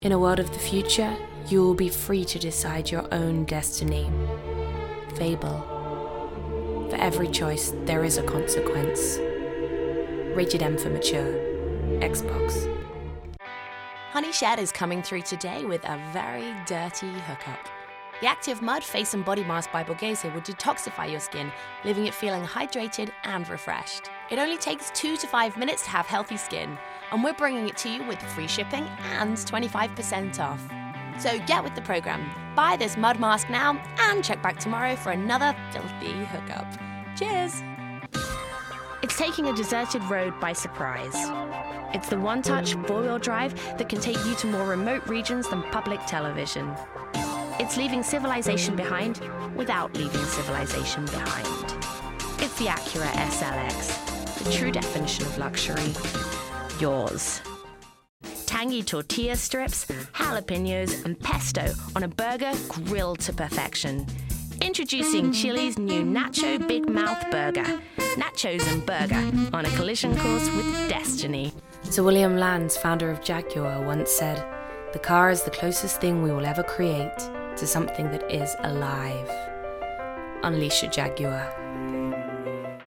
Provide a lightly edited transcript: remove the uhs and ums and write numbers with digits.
In a world of the future, you will be free to decide your own destiny. Fable. For every choice, there is a consequence. Rated M for mature. Xbox. Honeyshed is coming through today with a very dirty hookup. The active mud, face and body mask by Borghese will detoxify your skin, leaving it feeling hydrated and refreshed. It only takes 2 to 5 minutes to have healthy skin, and we're bringing it to you with free shipping and 25% off. So get with the program, buy this mud mask now, and check back tomorrow for another filthy hookup. Cheers! It's taking a deserted road by surprise. It's the one-touch, four-wheel drive that can take you to more remote regions than public television. It's leaving civilization behind without leaving civilization behind. It's the Acura SLX, the true definition of luxury. Yours. Tangy tortilla strips, jalapenos, and pesto on a burger grilled to perfection. Introducing Chili's new Nacho Big Mouth Burger. Nachos and burger on a collision course with destiny. Sir William Lands, founder of Jaguar, once said, "The car is the closest thing we will ever create to something that is alive." Unleash your Jaguar.